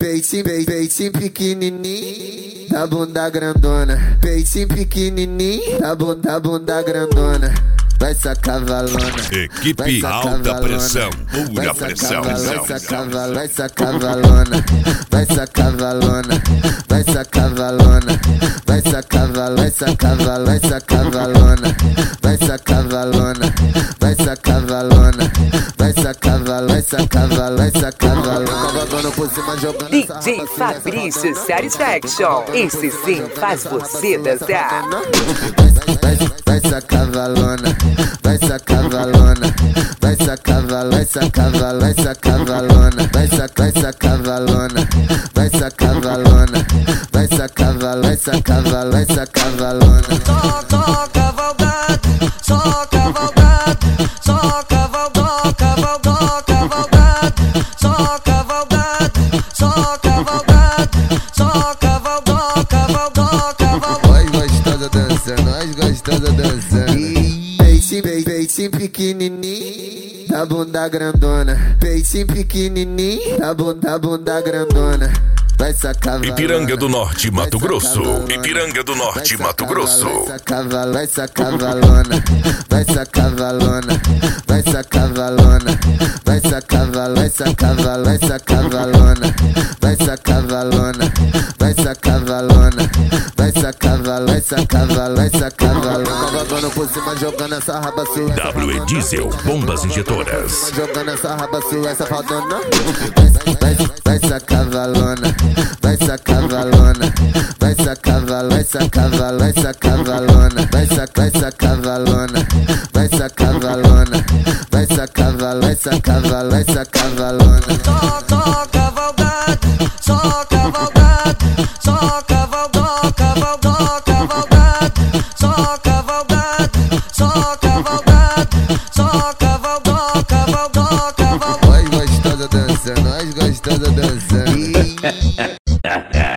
Peitinho pequenininho, da bunda grandona. Peitinho pequenininho, da bunda grandona. Vai sacar valona. Equipe alta pressão, pura pressão. Vai sacar valona. Vai sacar valona. Vai sacar valona. Vai sacar valona. Vai sacar valona. Vai sacar valona. Vai sacar valona. Vai sacar valona. Vai sacar valona. Vai sacar valona. Vai sacar valona. DJ Fabrício Satisfaction. Esse sim faz você dançar. Vai sacar valona. Vai sacar valona. Vai sacar valona. Vai sacar valona. Vai sacar valona. Vai sacar valona. Vai sacar valona. Vai sacar valona. Vai sacar valona. Vai sacar valona. Só cavalgada, só cavalgada, só cavalgada, cavalgada, só cavalgada, só cavalgada, só cavalgada, cavalgada. Nós gostosa dançando, nós gostosa dançando. Peitinho pequenininho, da bunda grandona. Peitinho pequenininho, da bunda grandona. Vai sacar valona. Ipiranga do Norte, Mato Grosso. Ipiranga do Norte, Mato Grosso. Vai sacar valona. Vai sacar valona. Vai sacar valona. Vai sacar valona. Vai sacar valona. Vai sacar valona. Vai sacar valona. Vai sacar valona. Vai sacar valona. Vai sacar valona. Vai sacar valona. Cavalgando por cima, jogando essa raba sua. W Diesel, bombas injetoras. Jogando essa raba sua, essa faltando. Vai sacar valona. Vai sacar valona. Vai sacar valona. Vai sacar valona. Vai sacar valona. Vai sacar valona. Vai sacar valona. Vai sacar valona. Vai sacar valona. Vai sacar valona. Só cavalgada, só cavalgada, só cavalgada, cavalgada, só cavalgada, só cavalgada, só cavalgada, cavalgada. Nós gostosa dançando, nós gostosa dançando.